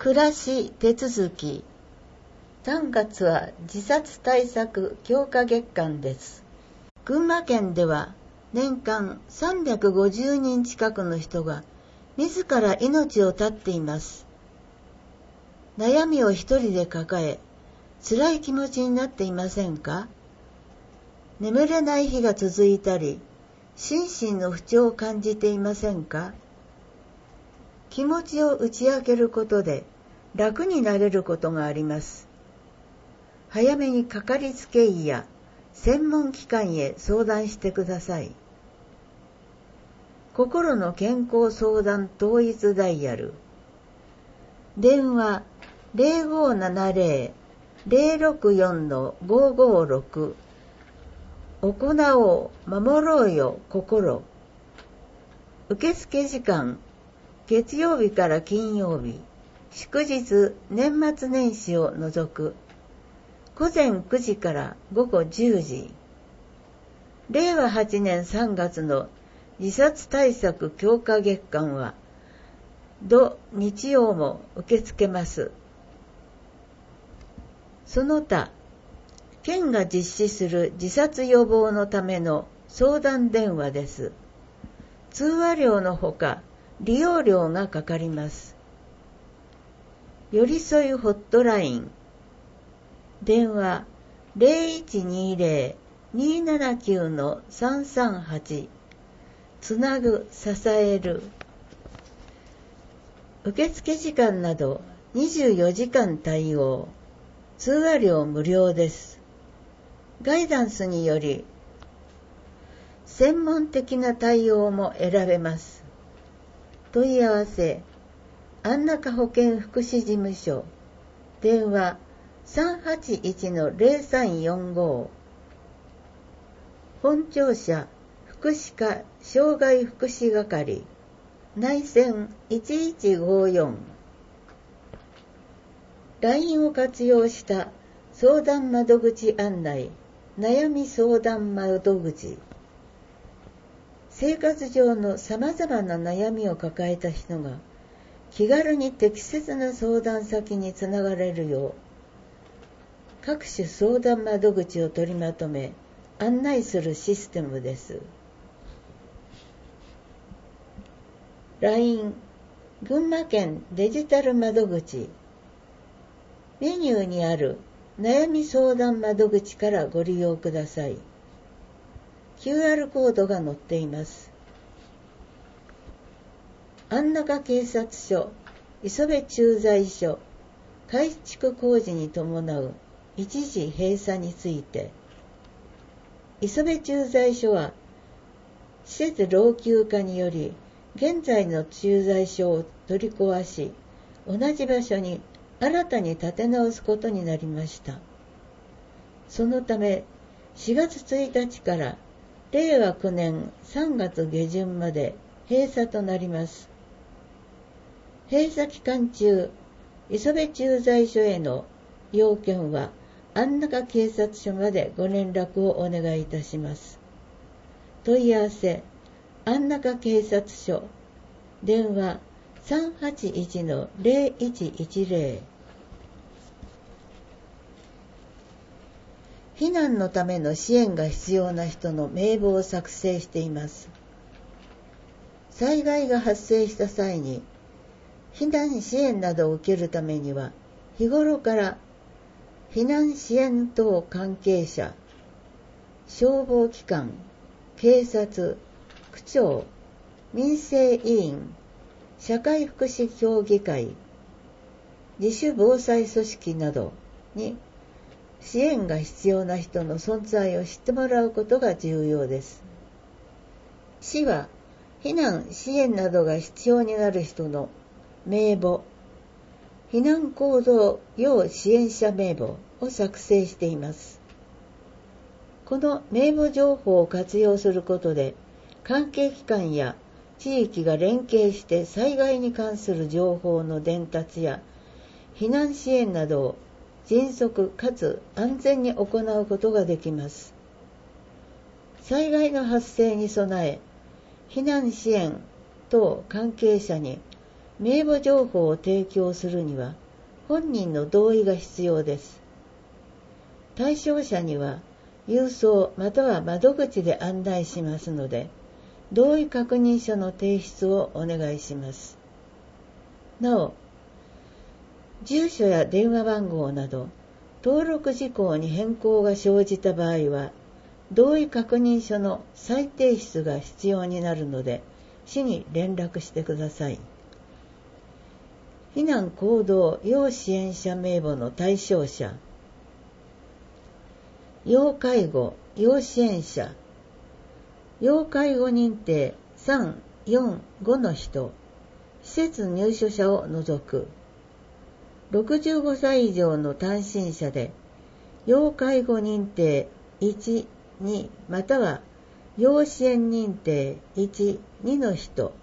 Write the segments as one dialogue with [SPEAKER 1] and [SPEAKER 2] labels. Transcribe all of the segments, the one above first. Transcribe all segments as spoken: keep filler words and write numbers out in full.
[SPEAKER 1] 暮らし手続き。さんがつは自殺対策強化月間です。群馬県では年間さんびゃくごじゅうにん近くの人が自ら命を絶っています。悩みを一人で抱え、辛い気持ちになっていませんか？眠れない日が続いたり、心身の不調を感じていませんか？気持ちを打ち明けることで楽になれることがあります。早めにかかりつけ医や専門機関へ相談してください。心の健康相談統一ダイヤル。電話 ゼロごーななゼロ ゼロろくよん ごーごーろく。行おう、守ろうよ、心。受付時間、月曜日から金曜日、祝日、年末年始を除く。午前くじから午後じゅうじ。れいわはちねんさんがつの自殺対策強化月間は、土日曜も受け付けます。その他、県が実施する自殺予防のための相談電話です。通話料のほか、利用料がかかります。寄り添いホットライン。電話 ゼロいちにゼロ にーななきゅう さんさんはち。つなぐ、支える。受付時間などにじゅうよじかん対応。通話料無料です。ガイダンスにより専門的な対応も選べます。問い合わせ、安中保健福祉事務所。電話 さんはちいちのゼロさんよんご。本庁舎福祉課障害福祉係。内線いちいちごよん。ライン を活用した相談窓口案内、悩み相談窓口。生活上のさまざまな悩みを抱えた人が気軽に適切な相談先につながれるよう、各種相談窓口を取りまとめ案内するシステムです。ライン 群馬県デジタル窓口。メニューにある悩み相談窓口からご利用ください。キューアール コードが載っています。安中警察署、磯部駐在所、改築工事に伴う一時閉鎖について、磯部駐在所は、施設老朽化により、現在の駐在所を取り壊し、同じ場所に新たに建て直すことになりました。そのため、しがつついたちかられいわきゅうねんさんがつげじゅんまで閉鎖となります。閉鎖期間中、磯部駐在所への要件は安中警察署までご連絡をお願いいたします。問い合わせ、安中警察署、電話 さんはちいちのゼロいちいちゼロ。避難のための支援が必要な人の名簿を作成しています。災害が発生した際に避難支援などを受けるためには、日頃から避難支援等関係者、消防機関、警察、区長、民生委員、社会福祉協議会、自主防災組織などに支援が必要な人の存在を知ってもらうことが重要です。市は避難支援などが必要になる人の名簿、避難行動要支援者名簿を作成しています。この名簿情報を活用することで、関係機関や地域が連携して災害に関する情報の伝達や避難支援などを迅速かつ安全に行うことができます。災害の発生に備え、避難支援等関係者に名簿情報を提供するには本人の同意が必要です。対象者には郵送または窓口で案内しますので、同意確認書の提出をお願いします。なお、住所や電話番号など登録事項に変更が生じた場合は、同意確認書の再提出が必要になるので、市に連絡してください。避難行動要支援者名簿の対象者、要介護要支援者、要介護認定さん、よん、ごの人、施設入所者を除く、ろくじゅうごさい以上の単身者で、要介護認定いち、にまたは要支援認定いち、にの人、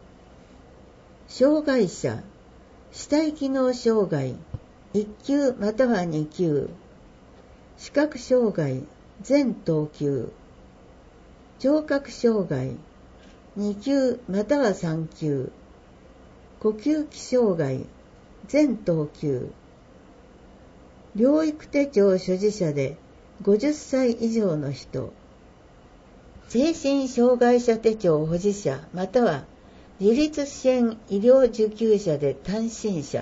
[SPEAKER 1] 障害者、肢体機能障害いっ級またはに級、視覚障害全等級、聴覚障害に級またはさん級、呼吸器障害全等級、療育手帳所持者でごじゅっさい以上の人、精神障害者手帳保持者または自立支援医療受給者で単身者。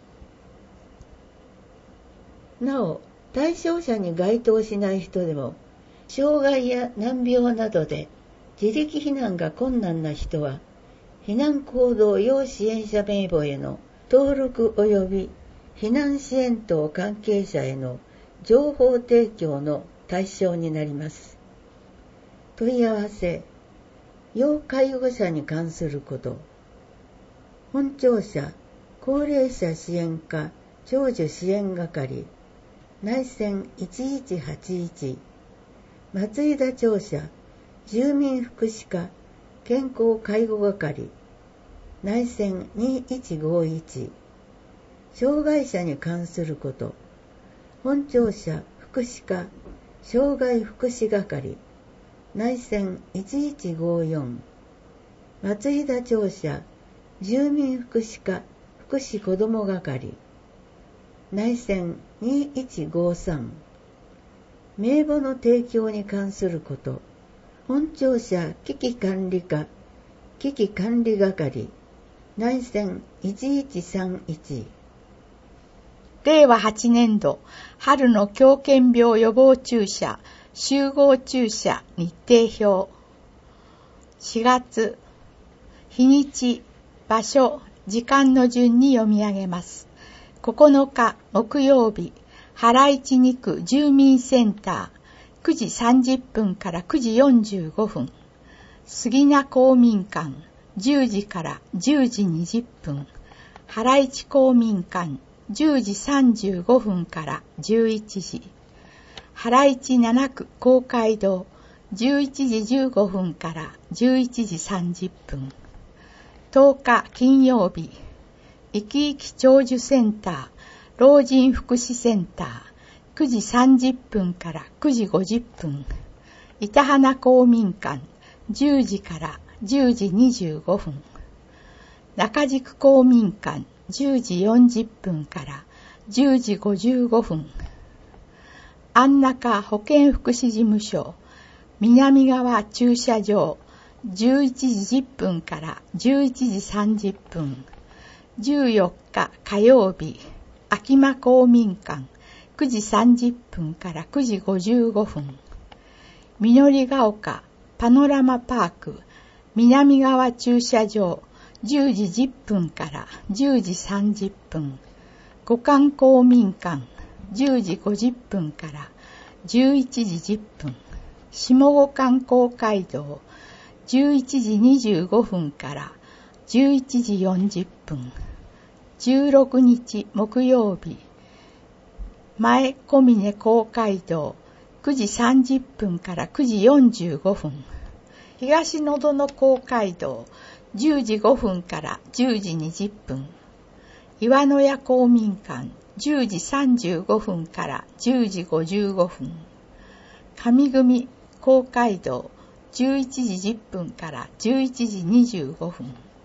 [SPEAKER 1] なお、対象者に該当しない人でも、障害や難病などで自力避難が困難な人は、避難行動要支援者名簿への登録及び避難支援等関係者への情報提供の対象になります。問い合わせ、要介護者に関すること、本庁舎高齢者支援課長寿支援係、内線いちいちはちいち、松井田庁舎住民福祉課健康介護係、内線にいちごいち、障害者に関すること、本庁舎福祉課障害福祉係、内線いちいちごよん、松井田庁舎住民福祉課福祉子ども係、内線にいちごさん、名簿の提供に関すること、本庁舎危機管理課危機管理係、内線いちいちさんいち。
[SPEAKER 2] れいわはちねんど春の狂犬病予防注射集合注射日程表。しがつ、日にち、場所、時間の順に読み上げます。ここのか木曜日、原市に区住民センター、くじさんじゅっぷんからくじよんじゅうごふん。杉名公民館、じゅうじからじゅうじにじゅっぷん。原市公民館、じゅうじさんじゅうごふんからじゅういちじ。原市なな区公会堂、じゅういちじじゅうごふんからじゅういちじさんじゅっぷん。とおか金曜日、いきいき長寿センター、老人福祉センター、くじさんじゅっぷんからくじごじゅっぷん。板花公民館、じゅうじからじゅうじにじゅうごふん。中宿公民館、じゅうじよんじゅっぷんからじゅうじごじゅうごふん。安中保健福祉事務所、南側駐車場、じゅういちじじゅっぷんからじゅういちじさんじゅっぷん。じゅうよっか火曜日、秋間公民館、くじさんじゅっぷんからくじごじゅうごふん。緑が丘パノラマパーク、南側駐車場、じゅうじじゅっぷんからじゅうじさんじゅっぷん。五感公民館、じゅうじごじゅっぷんからじゅういちじじゅっぷん。下五感公会堂、じゅういちじにじゅうごふんからじゅういちじよんじゅっぷん。じゅうろくにち木曜日、前小峰公会堂、くじさんじゅっぷんからくじよんじゅうごふん。東野殿公会堂、じゅうじごふんからじゅうじにじゅっぷん。岩野屋公民館、じゅうじさんじゅうごふんからじゅうじごじゅうごふん。上組公会堂、じゅういちじじゅっぷんからじゅういちじにじゅうごふん。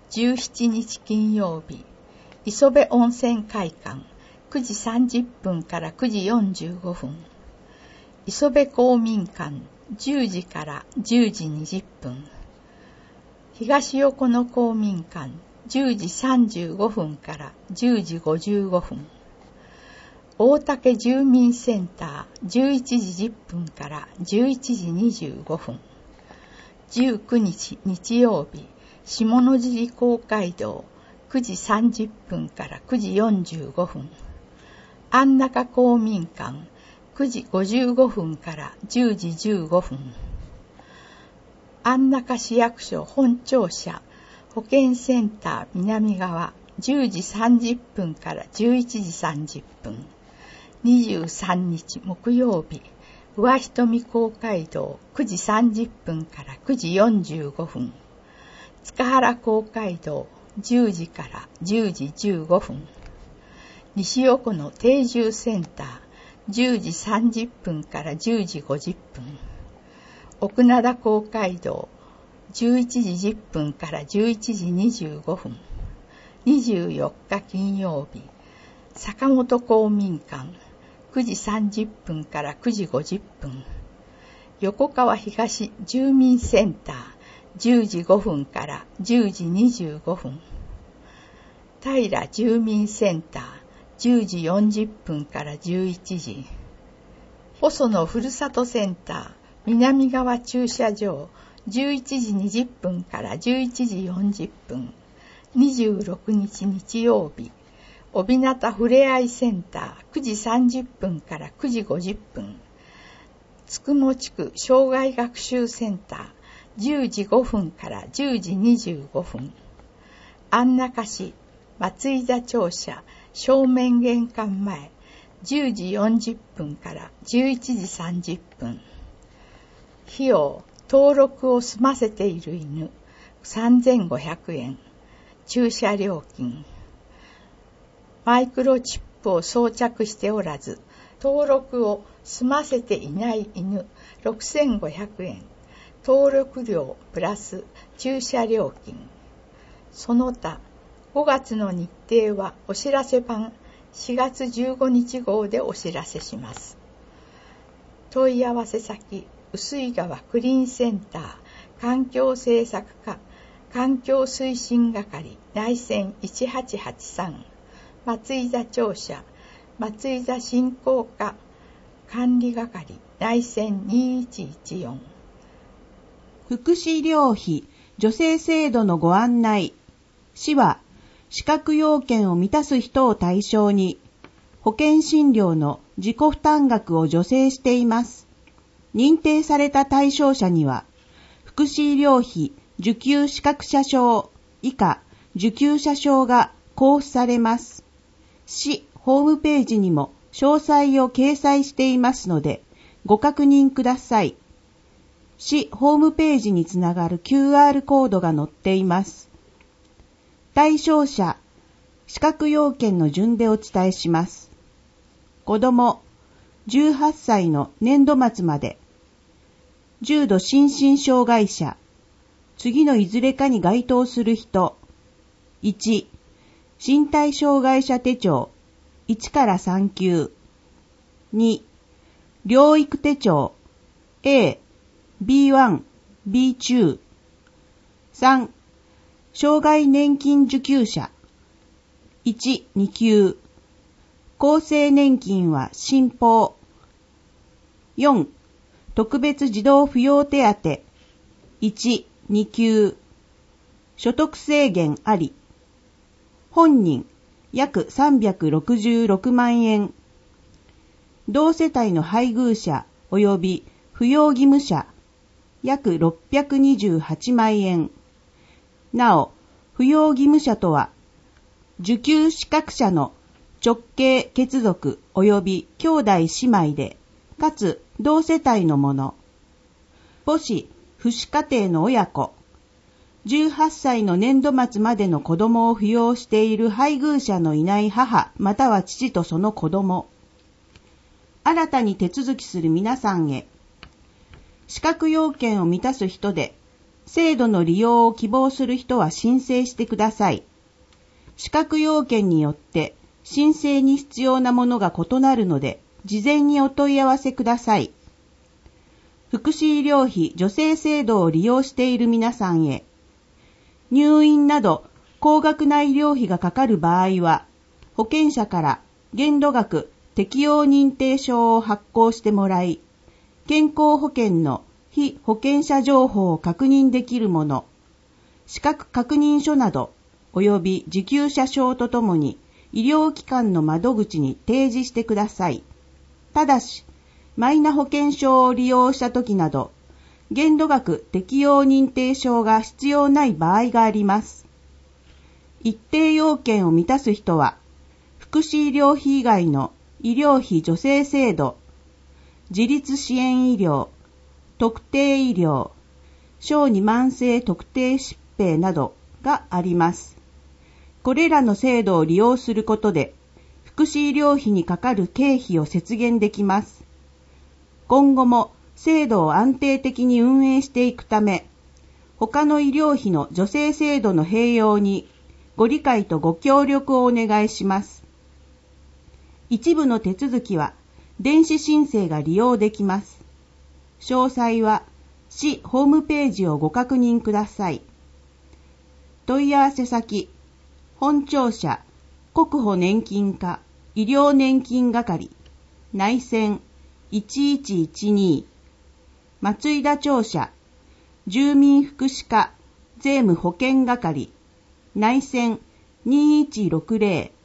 [SPEAKER 2] じゅうしちにち金曜日、磯部温泉会館くじさんじゅっぷんからくじよんじゅうごふん、磯部公民館じゅうじからじゅうじにじゅっぷん、東横野公民館じゅうじさんじゅうごふんからじゅうじごじゅうごふん、大竹住民センターじゅういちじじゅっぷんからじゅういちじにじゅうごふん、じゅうくにち日曜日、下野尻公会堂くじさんじゅっぷんからくじよんじゅうごふん、安中公民館くじごじゅうごふんからじゅうじじゅうごふん、安中市役所本庁舎保健センター南側じゅうじさんじゅっぷんからじゅういちじさんじゅっぷん、にじゅうさんにち木曜日、上瞳公会堂くじさんじゅっぷんからくじよんじゅうごふん、塚原公会堂じゅうじからじゅうじじゅうごふん、西横野定住センターじゅうじさんじゅっぷんからじゅうじごじゅっぷん、奥灘公会堂じゅういちじじゅっぷんからじゅういちじにじゅうごふん、にじゅうよっか金曜日、坂本公民館くじさんじゅっぷんからくじごじゅっぷん、横川東住民センターじゅうじごふんからじゅうじにじゅうごふん、平住民センターじゅうじよんじゅっぷんからじゅういちじ、細野ふるさとセンター南側駐車場じゅういちじにじゅっぷんからじゅういちじよんじゅっぷん、にじゅうろくにち日曜日、帯名ふれあいセンターくじさんじゅっぷんからくじごじゅっぷん、つくも地区障害学習センターじゅうじごふんからじゅうじにじゅうごふん、安中市松井座庁舎正面玄関前じゅうじよんじゅっぷんからじゅういちじさんじゅっぷん、費用登録を済ませている犬さんぜんごひゃくえん、駐車料金、マイクロチップを装着しておらず登録を済ませていない犬ろくせんごひゃくえん、登録料プラス駐車料金。その他ごがつの日程はお知らせ版しがつじゅうごにち号でお知らせします。問い合わせ先臼井川クリーンセンター環境政策課環境推進係内線いちはちはちさん、松井座庁舎松井座振興課管理係内線にいちいちよん。
[SPEAKER 3] 福祉医療費助成制度のご案内。市は資格要件を満たす人を対象に保険診療の自己負担額を助成しています。認定された対象者には福祉医療費受給資格者証以下受給者証が交付されます。市ホームページにも詳細を掲載していますのでご確認ください。市ホームページにつながる キューアール コードが載っています。対象者、資格要件の順でお伝えします。子ども、じゅうはっさいの年度末まで。重度心身障害者、次のいずれかに該当する人。いち、身体障害者手帳、いちからさん級。に、療育手帳、A、ビーワン、ビーツー。さん、障害年金受給者。いち、に級。厚生年金は新報。よん、特別児童扶養手当。いち、に級。所得制限あり。本人、約さんびゃくろくじゅうろくまんえん。同世帯の配偶者及び扶養義務者、約ろっぴゃくにじゅうはちまんえん。なお、扶養義務者とは、受給資格者の直系血族及び兄弟姉妹で、かつ同世帯の者。母子、父子家庭の親子。じゅうはっさいの年度末までの子供を扶養している配偶者のいない母または父とその子供。新たに手続きする皆さんへ。資格要件を満たす人で、 制度の利用を希望する人は申請してください。資格要件によって申請に必要なものが異なるので、事前にお問い合わせください。福祉医療費助成制度を利用している皆さんへ、入院など高額な医療費がかかる場合は、保険者から限度額適用認定証を発行してもらい、健康保険の被保険者情報を確認できるもの、資格確認書など、及び受給者証とともに医療機関の窓口に提示してください。ただし、マイナ保険証を利用したときなど、限度額適用認定証が必要ない場合があります。一定要件を満たす人は、福祉医療費以外の医療費助成制度、自立支援医療、特定医療、小児慢性特定疾病などがあります。これらの制度を利用することで、福祉医療費にかかる経費を節減できます。今後も制度を安定的に運営していくため、他の医療費の助成制度の併用にご理解とご協力をお願いします。一部の手続きは電子申請が利用できます。詳細は市ホームページをご確認ください。問い合わせ先、本庁舎国保年金課医療年金係内線いちいちいちに、松井田庁舎住民福祉課税務保険係内線にいちろくぜろ